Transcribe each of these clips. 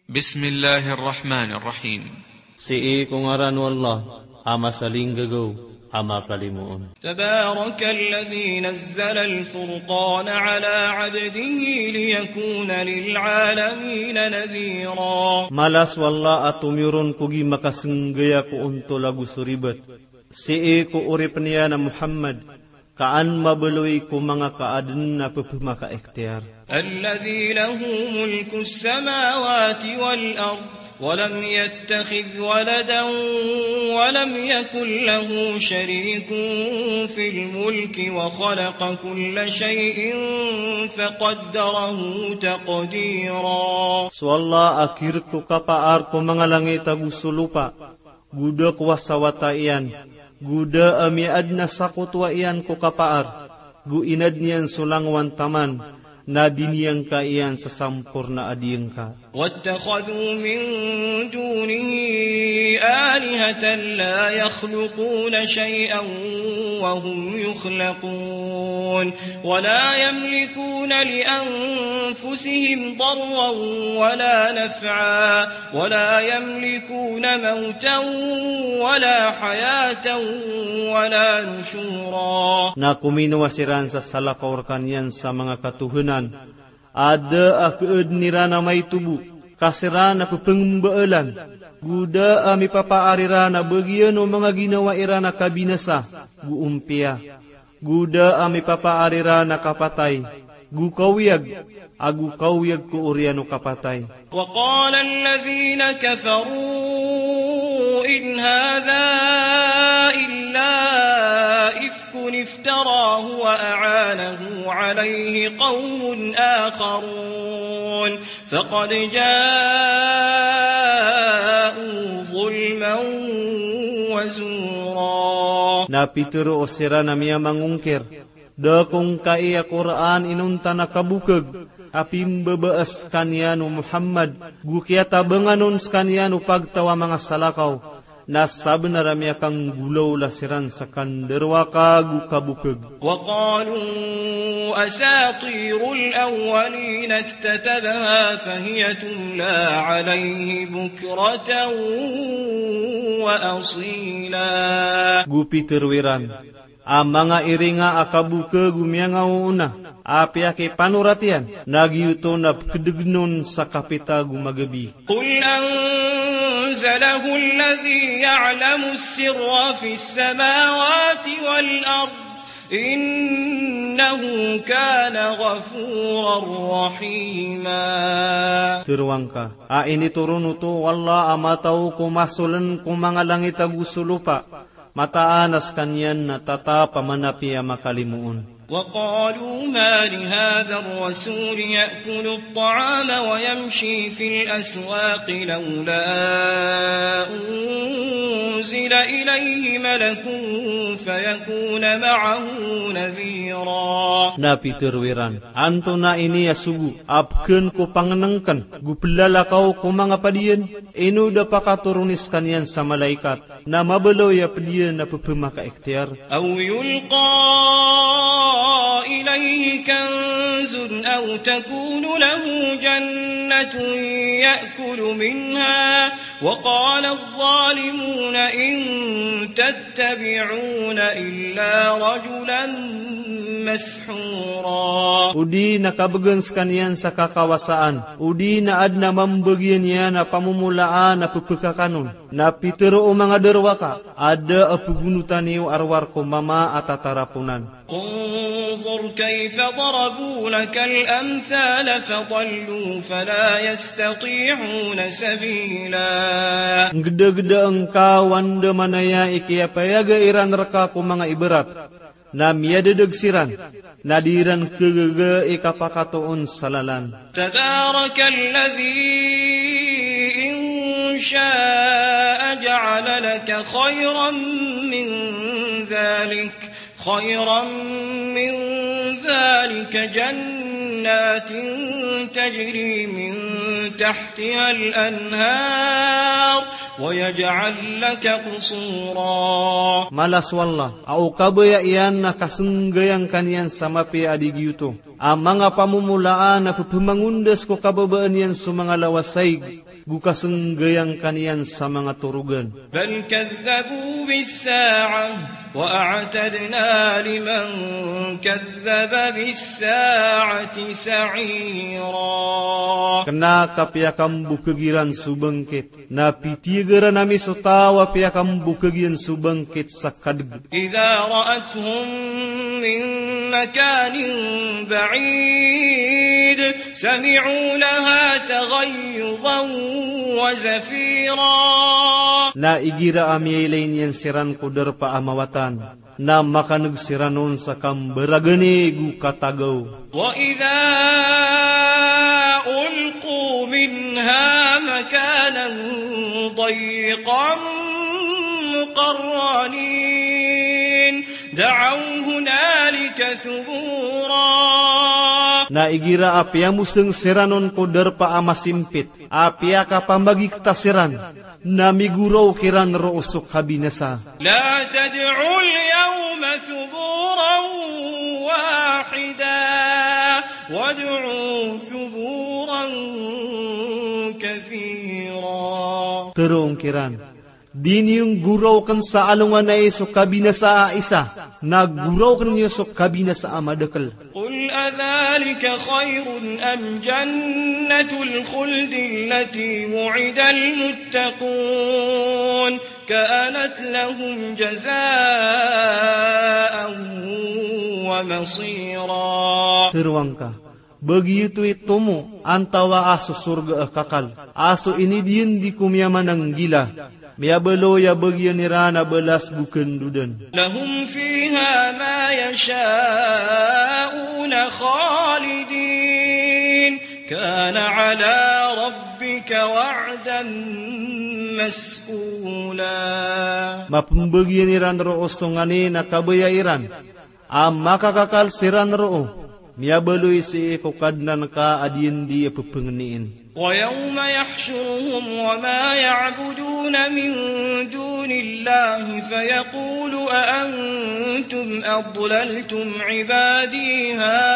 بسم الله الرحمن الرحيم. Kung aran wallah, ama saling gagaw, ama kalimuon. تبارك الذي نزل الفرقان على عبده ليكون للعالمين نذيرا. Malas wallah atumiron kugi makasenggaya ko unto lagu suribet. Ko urip niya na Muhammad, kaan mabeloy ko mga kaaden na pepemaka ikhtiar. الذي له ملك السماوات والأرض ولم يتخذ ولدا ولم يكن له شريك في الملك وخلق كل شيء فقدره تقديرا. Swalla akhir ko kapaar ko mga langit agusulupa, guda kuwasawata iyan, guda amiad na sakutwa iyan ko kapaar, guinad niyan sulangwan taman, na diniyang ka iyan sa sampur na adiyang ka. واتخذوا من دونه آلهة لا يخلقون شيئا وهم يخلقون ولا يملكون لأنفسهم ضرا ولا نفعا ولا يملكون موتا ولا حياة ولا نشورا. Na kuminawasiran sa salakaw kanyan sa mga katuhunan, ada akeud nirana may tubu, kasirana pepengmbaalan, guda ami papaarira na bagian o mga ginawa irana kabinasa, guumpia, guda ami papaarira na kapatay, gukawiyag, agukawiyag ko uriano kapatay. وقال الذين كفروا إن هذا إلا إفك افتراه وأعانه عليه قوم آخرون فقد جاءوا ظلما وزورا. Napituro o sira na miya mangungkir, dakong kaiya Quran inunta na kabukag, apim babaas kanyano Muhammad, gukyata banganon skanyano pagtawa mga salakaw, nasab na ramya kang gulaw lasiran sa kanderwa ka gukabukag. وقالوا أساطير الأولين اكتتبها فهي تملى عليه بكرة وأصيلا. Gupitirwiran, ang mga iringa akabuka gumiyanga una, api ake panuratian, nagyuto na kedegnon sa kapita gumagabi. قل أنزله الذي يعلم السر في السماوات والأرض إنه كان غفورا رحيما. Tirwangka, ini turun uto wala amataw kumasulan kumanga langit agusulupa, mataanas kanyan na tata pamanapi makalimuon. وقالوا ما لهذا الرسول يأكل الطعام ويمشي في الأسواق لولا أنزل إليه ملك فيكون معه نذيرا. Napitirwiran, anto na ini asugu, apken ko panganangkan, gupilala kau ko mga padiyan, inuda pakaturunis kanyan sa malaikat, na mabalaw ya padiyan na pupumaka ikhtiar. أو يلقى إليه كنز أو تكون له جنة يأكل منها وقال الظالمون إن تتبعون إلا رجلا مسحورا. Udi nakabagan kanyan sa kakawasaan, udi na ad na mambagyan niya na pamumulaan na pupukakanon, na pitero o mga derwaka, ada apugunutan niyo arwar ko mama at atarapunan. انظر كيف ضربوا لك الأمثال فضلوا فلا يستطيعون سبيلا. Geda-geda engkau wanda manaya ikiapayaga iran reka ko mga ibarat, na miyadadagsiran, nadiran kegege ikapakatoon salalan. تبارك الذي إن شاء جعل لك خيرا من ذلك جنات تجري من تحتها الأنهار ويجعل لك قصورا. Malas wallah, au kabaya iyan na kasenggayang kanyan sama pi adigiyuto. Ang mga pamumulaan na pupumangundas ko kababaan yan sa mga lawasay, gukasenggayang kanian sa mga turugan. بل كذبوا بالساعة وأعتدنا لمن كذب بالساعة سعيرا. Kenaka piakam bukegiran subengkit, na pitigeran nami sotawa piakam bukegiran subengkit sakadeg. إذا رأتهم من مكان بعيد سمعوا لها تغيظا وزفيرا. Na igira ami ilain yan siran kuder pa amawatan, na makanagsiranun sa kamberagani gu katagaw. وإذا ألقوا منها مكانا ضيقا مقرنين دعوا هنالك ثبورا. Na igira apia museng siranon kuder pa amasimpit, apia kapambagi ketasiran, na miguraw kiran roosok kabinasa. لا تدعوا اليوم ثبورا واحدا وادعوا ثبورا كثيرا. Terong kiran, dini yung guraw kan sa alungan na iso kabinasa isa, nagguraw kan niyo so kabinasa amadakal. قل أذلك خير أم جنة الخلد التي وعد المتقون كانت لهم جزاء ومصيرا. Terwang ka, begitu itumu antawa aso surga kakal, aso ini diin di kumyaman ng gila, miyabalo ya bagian nirana belas bukan dudan. لهم فيها ما يشاءون خالدين كان على ربك وعدا مسئولا. Mapambagian niran roo songani na kabayairan, maka kakal siran roo, miyabaloy si ikukadnan ka adin di ipupengeniin. ويوم يحشرهم وما يعبدون من دون الله فيقول أأنتم أضللتم عبادي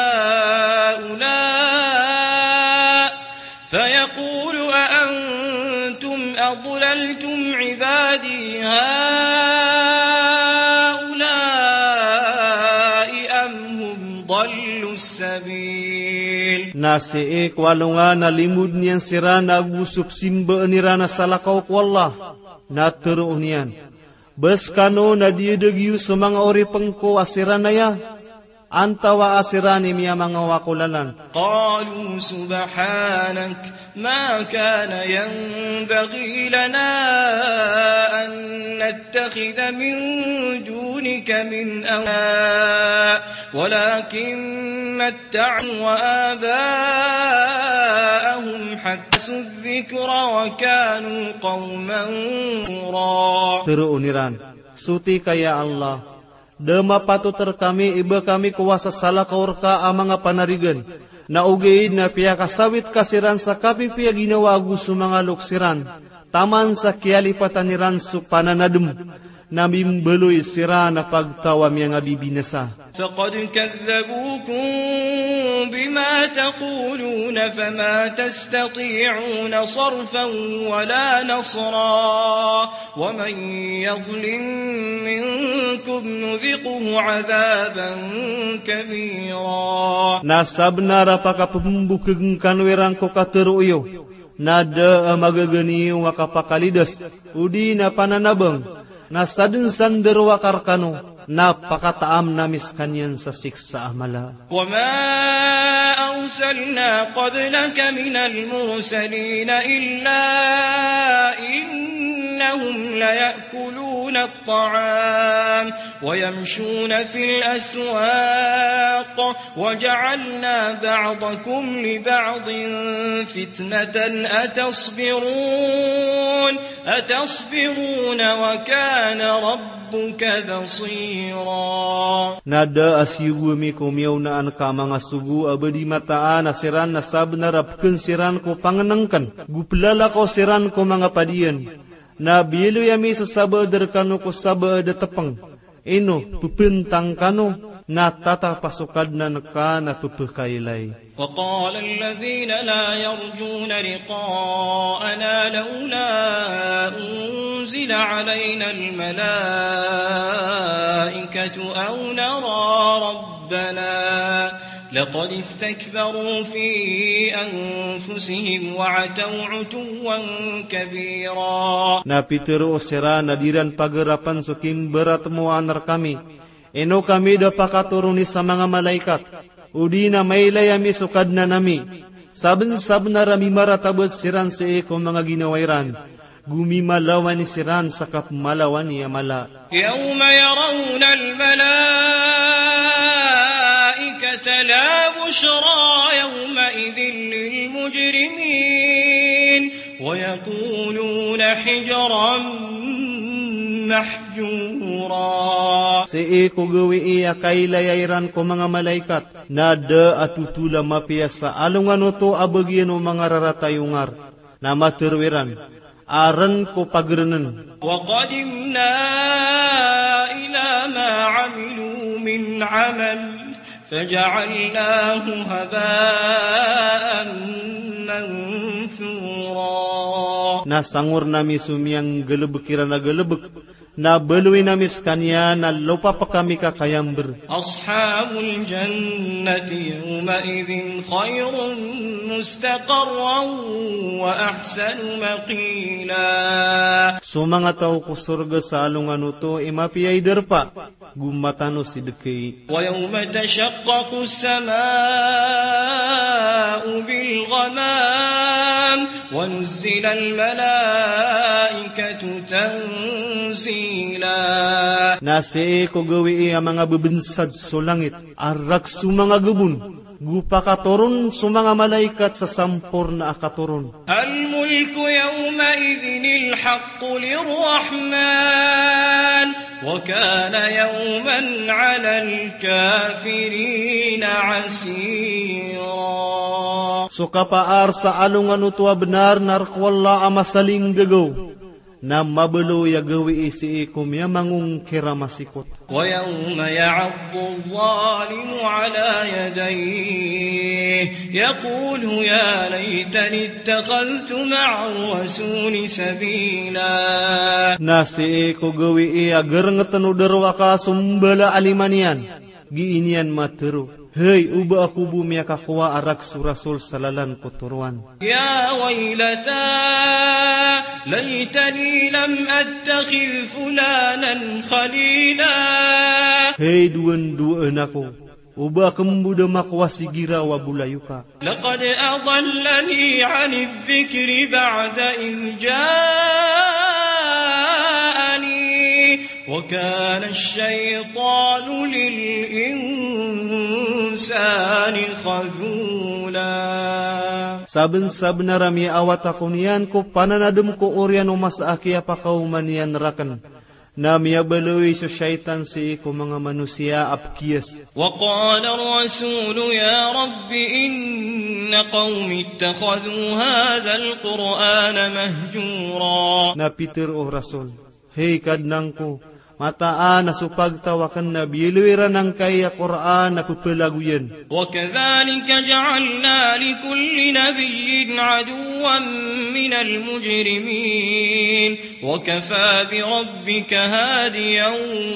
هؤلاء أم هم ضلوا السبيل. Nasi ikwalunga na limud niyan sira na gusup simba nirana salakaw ko Allah na teruh niyan. Bes kano na diedegyu sa mga ori pengko asiran na ya, antawa asirani miya mga wakulalan. قالوا سبحانك ما كان ينبغي لنا أن نتخذ من دونك من أولياء ولكن متعوا وآباءهم حتى نسوا الذكر وكانوا قوما بورا. Teruh niran, suti kaya Allah, dema patut terkami iba kami kuasa salah kaurka amang panarigan. Na ugeid na piya kasawit kasiran sa kapi piya ginawa gusto mga luksiran. Taman sa kialipataniran su pananadum. Namimbeloy sira na pagtawa miya nga bibinasa. فقد كذبوكم بما تقولون فما تستطيعون صرفا ولا نصرا ومن يظلم منكم نذقه عذابا كبيرا. Nasabna rapaka pembukeng kanwerang ko kateruyo. Nada magagani wakapakalidas. Udi na pananabang. Nasadun sander wakarkano. Napakataam namis kanyan sa siksa amala. وما أرسلنا قبلك من المرسلين إلا إنهم ليأكلون الطعام ويمشون في الأسواق وجعلنا بعضكم لبعض فتنة أتصبرون وكان ربك بصيرا. Nada asyugu mi kumiyaw na an ka mga sugu abadi mataan asiran na sabnarap siran ko panganangkan. Guplala ko siran ko mga padiyan. Na bilo yami sa sabader kano ko sabader tapang. Ino pupintang kano na tatapasukad na naka na pupakailay. وقال الذين لا يرجون لقاءنا تنزل علينا الملائكة أو نرى ربنا لقد استكبروا في أنفسهم وعتوا عتوا كبيرا. Napiteru osera nadiran pagerapan sukim beratmu anar kami. Eno kami dapat turuni sa mga malaikat. Udi na maylayami sukad na nami. Saben-saben rami maratabot siran sa eko mga ginawairan. Gumimalawan ni siran sa kapmalawan ni amala. Yawma yarawna al-malaikata la bushra yawmaidhin lilmujrimin wa yakuluna hijran mahjura. Si eko gawi iya kailayairan ko mga malaikat. Nada atutula mapiasa alungan uto abagyan o mga raratayungar. Na materwiran. Aran ko pagrenan. وَقَدِمْنَا إِلَى مَا عَمِلُوا مِنْ عَمَلٍ فَجَعَلْنَاهُ هَبَاءً مَنْثُورًا. Nasangur nami sumiyang gelebekira na gelebek. Na beluwi nami skanya na lupa pa kami kakayamber. أَصْحَابُ الْجَنَّةِ يَوْمَئِذٍ خَيْرٌ مُسْتَقَرًّا وَأَحْسَنُ مَقِيلًا. So mga tao ko surga sa alungan uto, imapiyay derpa, gumatano si dekay. وَيَوْمَ تَشَقَّقُ السَّمَاءُ بِالْغَمَامِ وَنُزِّلَ الْمَلَائِكَةُ تَنزِيلًا. Nasi ko gawi ang mga bebensad sa langit, arak su mga gubun. Gupakaturun sa mga malaikat sa sampor na akaturun. الملك يومئذ الحق للرحمن وكان يوما على الكافرين عسيرا. So kapaar sa alungan utuwa benar narkwala amasaling gagaw. Na mabelo ya gawi isi ikum ya mangungkira masikot. ويوم يعض الظالم على يديه يقول يا ليتني اتخذت مع الرسول سبيلا. Nasi ko gawi iya gerngeten uderwa ka sumbala alimanian. Giinian matero. Hei, uba aku bumi akakuwa arak surasul salalan koturuan. يا ويلتى ليتني لم أتخذ فلانا خليلا. Hei duan aku. Uba kembuda makwasi gira wa bulayuka. لقد أضلني عن الذكر بعد إذ جاءني وكان الشيطان للإنسان خذولا. Saben-saben rami awat ako niyan ko pananadem ko oryan umas aki apa kauman niyan rakan. Na miyabalui sa syaitan si ko mga manusia apkiyas. وقال الرسول يا رب إن قوم اتخذوا هذا القرآن مهجورا. Na Peter o Rasul, hey kadnang ko, mataan na supagtawakan na biluwiran ng kaya Quran na pupalaguyan. وكذلك جعلنا لكل نبي عدوا من المجرمين وكفى بربك هاديا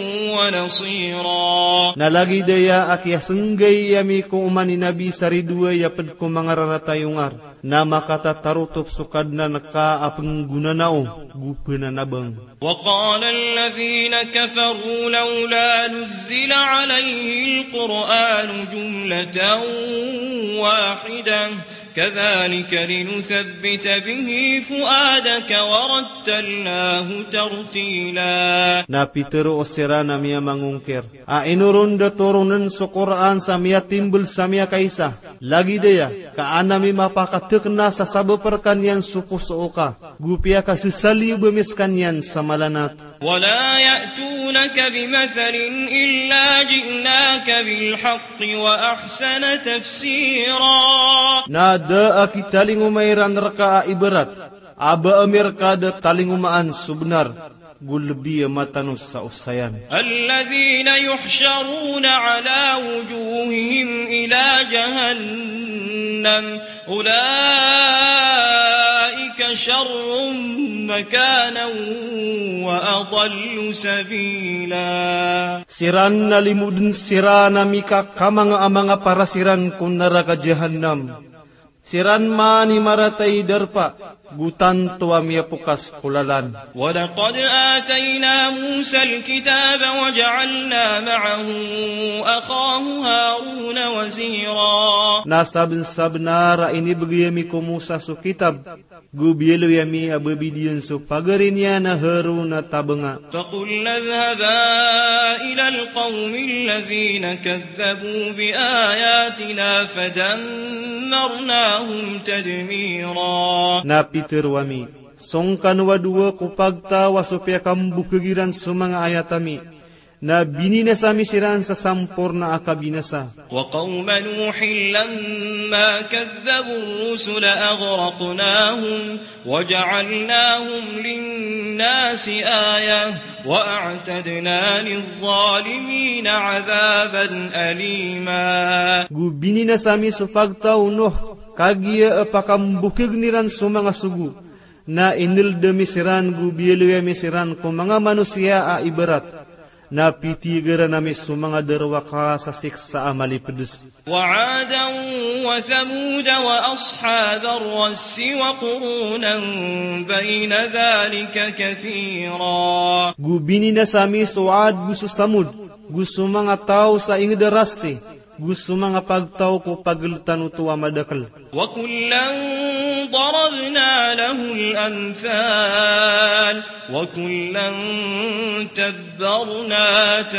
ونصيرا. Nalagi daya akya senggay yami ko umani nabi saridua yapad ko mga raratayungar na makatatarutup sukad na nakaapang gunanao gupa na nabang. وقال الذين كفروا لولا نزل عليه القرآن جملة واحدة كذلك لنثبت به فؤادك ورتلناه ترتيلا. Na Peter o sira na miya mangungkir. Inurun da turunan sa Quran sa miya timbul sa miya kaisa. Lagi daya, kaanami mapakatik na sa sabaparkan yan supo sa oka. Gupia ka sisali bumiskan yan sa malanat. ولا يأتونك بمثل إلا جئناك بالحق وأحسن تفسيرا. Nada akitaling umayran raka ibarat. Aba amirka da taling umaan subnar. Gulbi matanus sa usayan. الذين يحشرون على وجوههم إلى جهنم أولئك شر مكانا وأضل سبيلا. Siran na limudin sirana mika kamanga-amanga para siran kun neraka jahannam. Siran mani maratai darpa gutan tua mia pukas kulalan. ولقد آتينا موسى الكتاب وجعلنا معه أخاه هارون وزيرا. Nasab-sabnara ini begiyami ko Musa su kitab. Gubielu yami ababidiyan su pagarinya na Harun na tabenga. فقلنا اذهبا إلى القوم الذين كذبوا بآياتنا فدمرناهم تدميرا. Na Peter wami, songkan wadua ko pagtawa supaya kambu kegiran sumanga ayatami. Na binina sami siran sa sampurna akabinasa. وقوم نوح لما كذبوا الرسل أغرقناهم وجعلناهم للناس آية وأعتدنا للظالمين عذابا أليما. Gu binina sami su pagtaw Nuh, kagia apakambu kegniran sumanga sugu. Na inil demi siran gu bielu yami siran ko mga manusia a ibarat. Na pitigara nami sumanga derwaka sa siksa amali pedes. وعادا وثمود وأصحاب الرس وقرونا بين ذلك كثيرا. Gubini na sami suad gusto samud, gusto mga tao sa ingderasi, gusto mga pagtao ko paglutan utuwa madakal. وكلا ضربنا له الأمثال وكلا تبرنا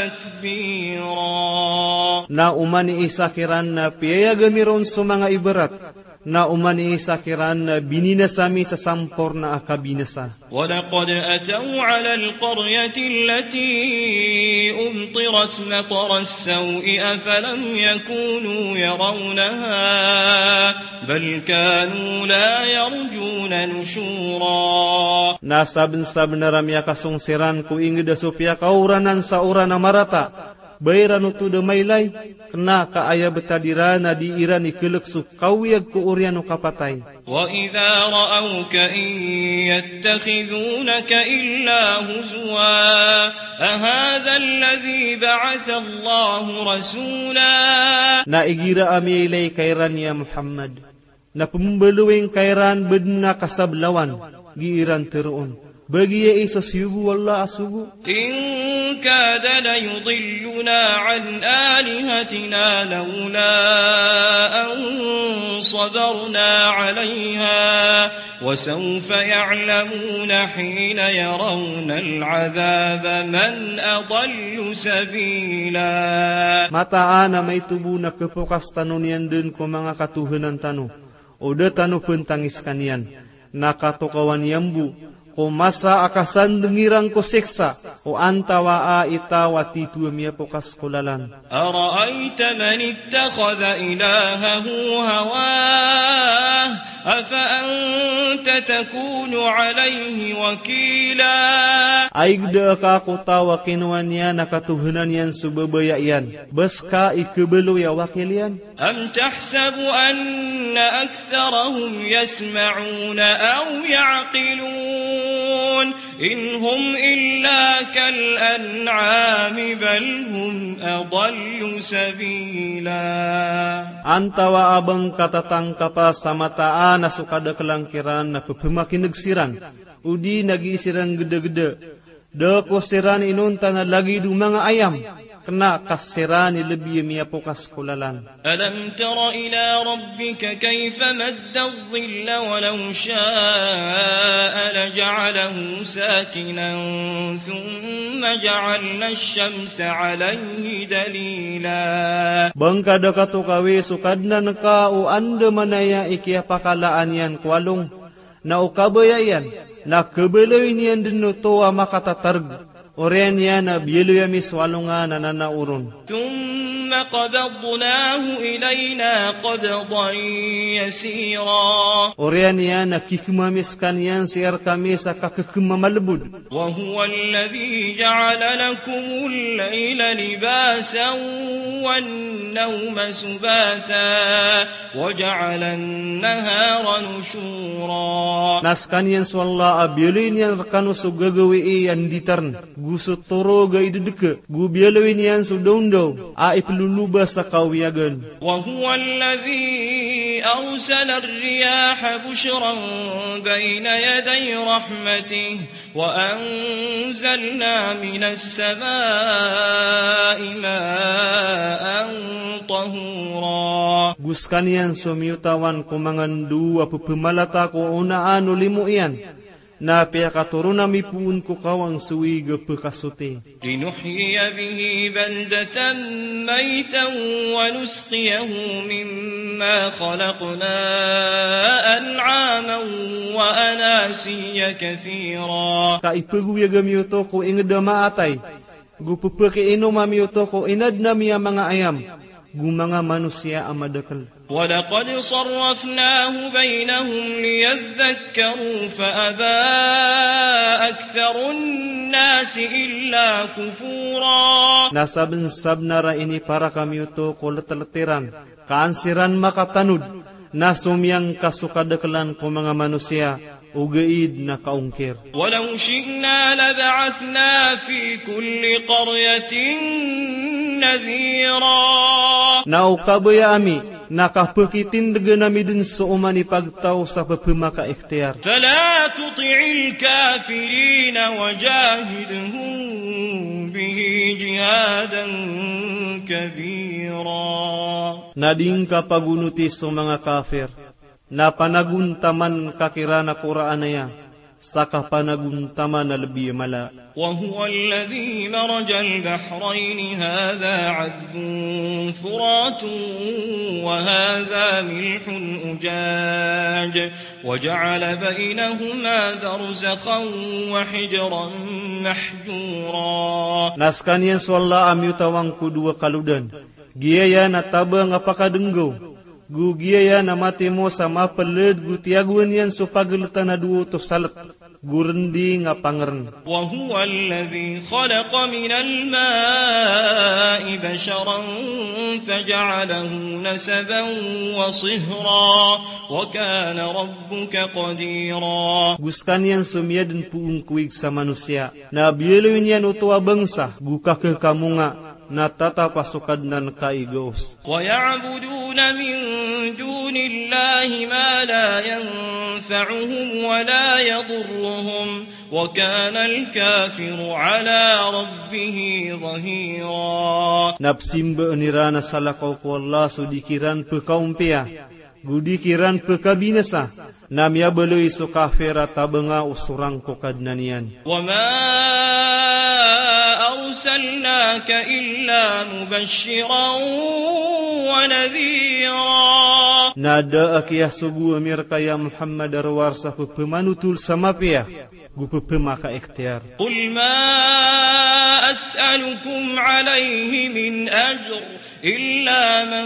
تتبيرا. Na umani isakiran na piyaya gamiron sa mga ibarat, na umani isakiran na binina sami sa sampor na akabinasa. ولقد أتوا على القرية التي أمطرت مطر السوء أفلم يكونوا يرونها بل كانوا لا يرجون نشورا. Nasabn-sabn na ramya kasungsiran ko ingida supya kauranan sa urana marata. Bayran utu de maylay, kena kaaya betadirana di irani keleksu kawiyag ko uryano kapatay. وإذا رأوك إن يتخذونك إلا هزوا أهذا الذي بعث الله رسولا. Naigira ami ilay kairan ya Muhammad. Na pembeluwing kairan bedna kasablawan, giiran teruon. Bagi ya isos yugu wallah asugu. إن كاد ليضلنا عن آلهتنا لولا أن صبرنا عليها وسوف يعلمون حين يرون العذاب من أضل سبيلا. Mataana may tubo na kepukas tanunian din ko mga katuhanan tanu. Oda tanu pentangis kanian. Nakatukawan yambu. Ko masa akasan dengirang ko seksa. O antawa a itawa titu miya pukas kulalan. أرأيت من اتخذ إلهه هواه أفأنت تكون عليه وكيلا. Aigda ka ko tawa kinuan niya nakatuhanan yan subabayayan. Baska ikebelo ya wakilian. أم تحسب أن أكثرهم يسمعون أو يعقلون إن هم إلا كالأنعام بل هم أضل سبيلا. Antawa abang katatang kapa sa mataan na sukada kelangkiran na pepemakinagsiran. Udi nag-iisiran gede-gede. Dako siran inunta na lagi du mga ayam. Kena kasiran lebih miyapukas kulalan. ألم تر إلى ربك كيف مد الظل ولو شاء لجعله ساكنا ثم جعلنا الشمس عليه دليلا. Bangkada katukawi sukadnan ka o anda manaya ikiya pakalaan yan kwalong. Na ukabayayan na kebeloy niyan din makatatarg. Oren yan na biyelo yami swalunga na nanauron. ثم ثم قبضناه إلينا قبضا يسيرا Orian yan nakikmamis kanian siar kami sa kakekemamalbud. وهو الذي جعل لكم الليل لباسا والنوم سباتا وجعل النهار نشورا Nas kanian swalla abiolin yan rakano so gagawi yan ditarn. Gusto toro ga idedeke. Gu biolin yan so dondo. A ipiluluba sa kawiyagan. وهو الذي أرسل الرياح بشرا بين يدي رحمته وأنزلنا من السماء ماء طهورا Gus kanian so miutawan kumangan dua pepemalata ko unaan ulimu iyan. Na pia katuruna mipuun ko kawang suwi gepekasuti. لنحيي به بلدة ميتا ونسقيه مما خلقنا أنعاما وأناسيا كثيرا Kaipagu ya gamiuto ko ingedama atay. Gupupeke inoma miuto ko inad na miya mga ayam. Gu mga manusia amadakal. ولقد صرفناه بينهم ليذكروا فأبى أكثر الناس إلا كفورا Nasabensab nara ini para kamiuto ko leteletiran. Kaansiran makatanud. Nasumyang kasukadakalan ko mga manusia. Ugaid na kaungkir. ولو شئنا لبعثنا في كل قرية نذيرا Naukabaya ami, nakapakitin nami din sa umani pagtaw sa papamaka ikhtiar. فلا تطع الكافرين وجاهدهم به جهادا كبيرا Nading kapagunuti sa mga kafir, na panaguntaman kakirana Quraanaya, sa kapanaguntaman na labi mala. وهو الذي مرج البحرين هذا عذب فرات وهذا ملح أجاج وجعل بينهما برزخا وحجرا محجورا Naskanian swalla amiutawang kudua kaludan. Giyaya na tabang apakadenggo. Gu giyaya na mati mo sa mapalad gu tiaguan yan so pagalita na duo to salat. Gurendi nga pangern. وهو الذي خلق من الماء بشرا فجعله نسبا وصهرا وكان ربك قديرا Guskanian sumiyadin puung kuig sa manusia. Na biyelawin yan utuwa bangsa. Guka ke kamunga. Na tatapasukad nan kaigos. ويعبدون من دون الله ما لا ينفعهم ولا يضرهم وكان الكافر على ربه ظهيرا Napsimba nirana salakaw ko Allah so dikiran pekaumpia. Gudikiran pekabinasa. Namya beloy so kafira tabanga usurang ko kadnanian. وما أرسلناك إلا مبشرا ونذيرا Nada akiyah subu amir kaya Muhammad arwarsa pemanutul samapia. Gupe pemaka ikhtiar. قل ما أسألكم عليه من أجر إلا من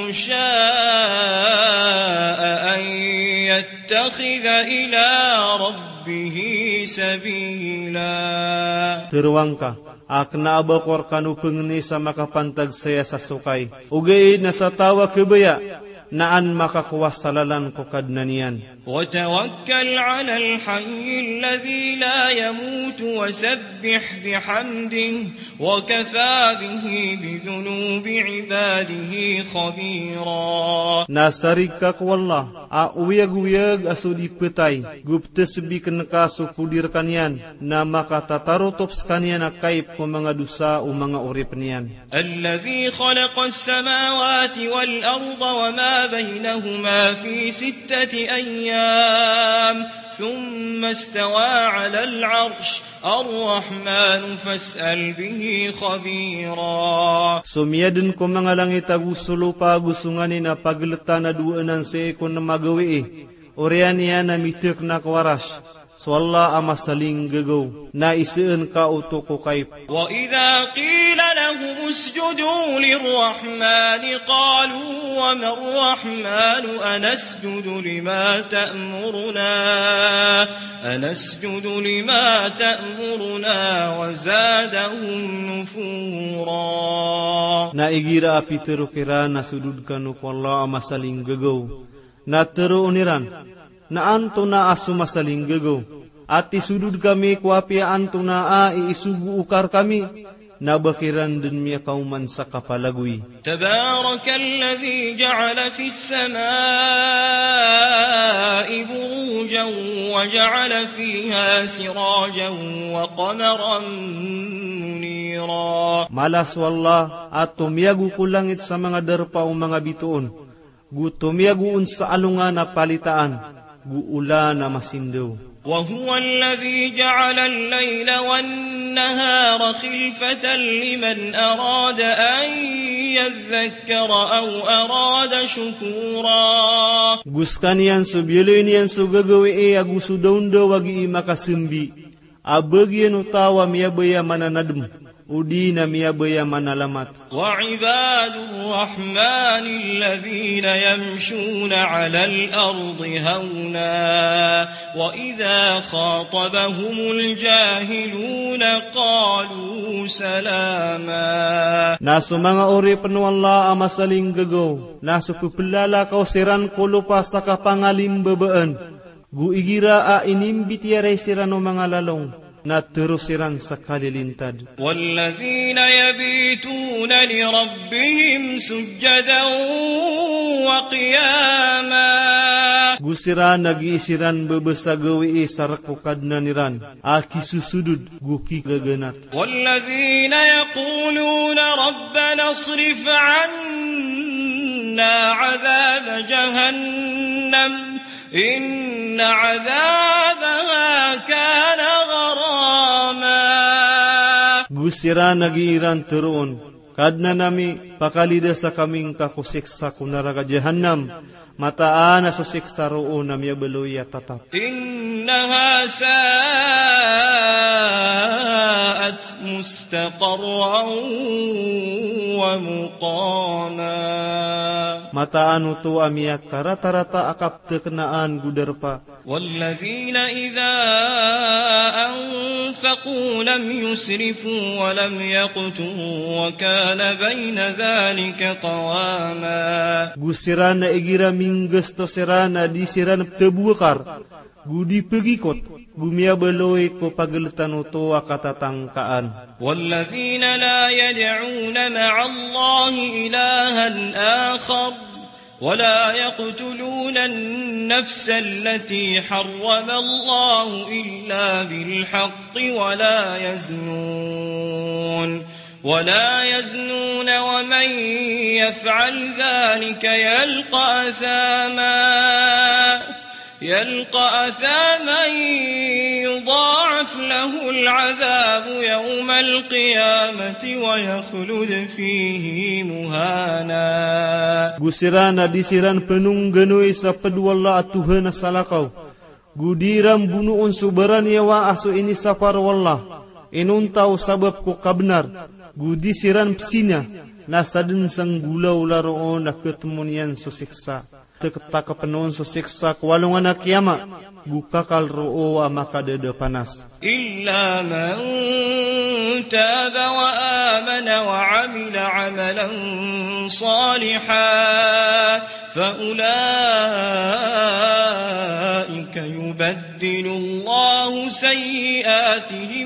شاء أن يتخذ إلى ربه سبيلا Terwangka. Akna abakor kanu pengni sa makapantag saya sa sukay. Ugay na sa tawa kebaya. Naan makakuwasalalan ko kadnanian. وتوكل على الحي الذي لا يموت وسبح بحمده وكفى به بذنوب عباده خبيرا Nasarig ka ko Allah. Uyag-uyag aso di petay. Gupte sebi keneka supudir kanyan. Na makatatarotops kanyan na kaip ko mga dusa o mga urip niyan. الذي خلق السماوات والأرض وما بينهما في 6 أيام ثم استوى على العرش الرحمن فاسأل به خبيرا Sumiyadun ko mga langit agusulo pa gusunganin na pagleta na duanan sa ikon na magawi. Orian niya na mitik na kawaras. swalla amasaling gagaw na iseen ka uto ko kay. وإذا قيل لهم اسجدوا للرحمن قالوا وما الرحمن أنسجد لما تأمرنا وزادهم نفورا. Na igira api terukira na sududkan ko Allah amasaling gagaw na teruuniran na anto na asu masaling gagaw ati sudud kami kuapi anto na iisugu ukar kami na bakiran dun miya kauman sa kapalagui. تبارك الذي جعل في السماء بروجا وجعل فيها سراجا وقمرا منيرا. Malas wallah at tumiyagu ko langit sa mga darpa o mga bituon. Gu tumiyaguun sa alungan na palitaan. Gu ula na masindaw. وهو الذي جعل الليل والنهار خلفة لمن أراد أن يذكر أو أراد شكورا. Guskanian subyelinian sugagawi agusu daundo wagi makasimbi. Abagyan utawa miyabaya mananadum. Udina miyabaya manalamat. وعباد الرحمن الذين يمشون على الأرض هونا وإذا خاطبهم الجاهلون قالوا سلاما. Nasu mga uri penwala amasaling gagaw. Nasu pupilala kausiran ko lupa sa kapangalim babaan. Gu igira inimbitiaray sirano mga lalong. Na terusiran sa kalilintad. والذين يبيتون لربهم سجدا وقياما. Gusiran nag-iisiran babasagawi sarakukad na niran. Aki susudud guki gaganat. والذين يقولون ربنا اصرف عنا عذاب جهنم إن عذابها كان غراما. Gusira nagiiran turuon. Kadna nami pakalida sa kaming kakusiksa kunaraga jahannam. Mataan na susiksa roon na miyabeloy tatap. إنها ساءت مستقرا ومقاما. Mataan uto amiyak karata-rata akap tekenaan guderpa. والذين إذا أنفقوا لم يسرفوا ولم يقتروا وكان بين ذلك قواما. Gusiran na igira minggas to sirana di siran tebukar. Gudi pegikot. Gumia beloy ko pagalitan uto akatatangkaan. والذين لا يدعون مع الله إلها آخر ولا يقتلون النفس التي حرم الله إلا بالحق ولا يزنون ومن يفعل ذلك يلقى أثاما يضاعف له العذاب يوم القيامة ويخلد فيه مهانا. Gusirana disiran penung genoy sa padwala atuhan na salakaw. Gudiram bunuon subaran yawa aso ini safar wallah. Inuntaw sabab ko kabnar. Gudisiran psina na sadin sang gulaw laroon na ketemunian susiksa. Teketaka penon susiksa kwalungan na kiamat. Gukakal roo amakadada panas. إلا من تاب وآمن وعمل عملا صالحا فأولئك يبدل الله سيئاتهم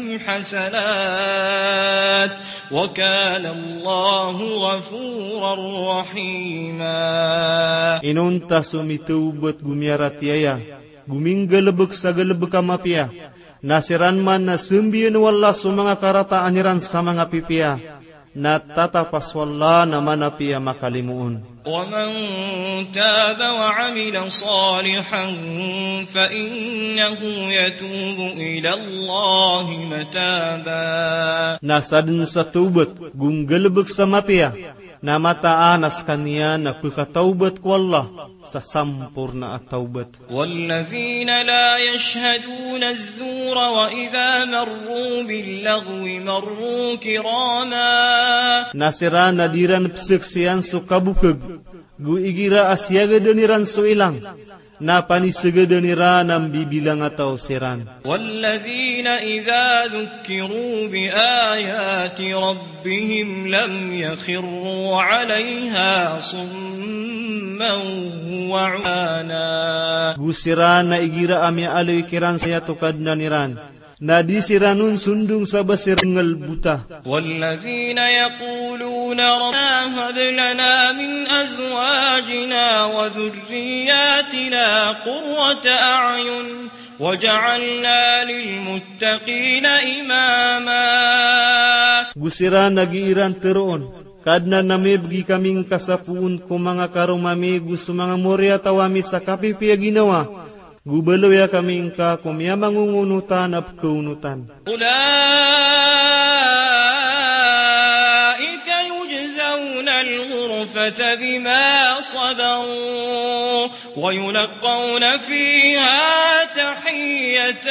حسنات وكان الله غفورا رحيما. Inunta sumitubat gumiaratiaya. Guminggalebek sa galebek kamapia. Nasiran man na sembian wala sa mga karata aniran sa mga pipia. Na tatapas wala na manapia makalimuon. ومن تاب وعمل صالحا فإنه يتوب إلى الله متابا. Nasadin sa tubat gunggalebek sa mapia. na mataanas kaniya na pagkataubat ko Allah sa sampurna at taubat. والذين لا يشهدون الزور وإذا مروا باللغو مروا كراما Nasira nadiran psaksian so kabukag, gu igira asyaga deniran so ilang, na panisaga deniran ang bibilang ataw siran. والذين إذا ذكروا بآيات ربهم لم يخروا عليها صما وعمانا Gusiran na igira ami aloy kiran saya tukad na niran, na di siranun sundung sa basirngal buta. والذين يقولون ربنا هب لنا من أزواجنا وذرياتنا قرة أعين وجعلنا للمتقين إماما Gusiran nagiiran teroon, kadna nami bagi kaming kasapuun ko mga karumami gusto mga morya tawami sa kapipia ginawa. Gubalo ya kaming ka kumya mangungunutan at kaunutan. أولئك يجزون الغرفة بما صبروا ويلقون فيها تحية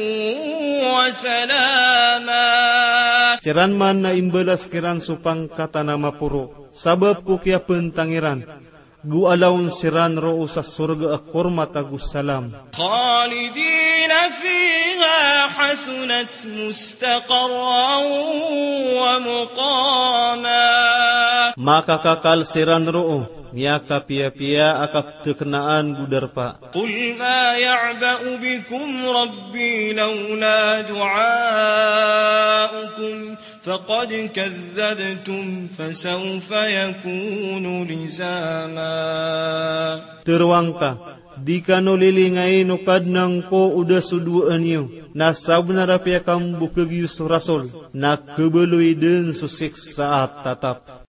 وسلاما Siran man na imbalas kiran supang kata na mapuro, sabab ko kaya pentangiran. Gu alawon siran roo sa surga akormat agus salam. خالدين فيها حسنت مستقرا ومقاما Makakakal siran roo, niya kapia-pia akap teknaan gudarpa. قل ما يعبأ بكم ربي لولا دعاؤكم فقد كذبتم فسوف يكون لزاما Terwangka, di ka no lilingay no kadnang ko uda suduan niyo, na sabnara pia kam bukagyus rasul, na kebeluy din susik saat tatap.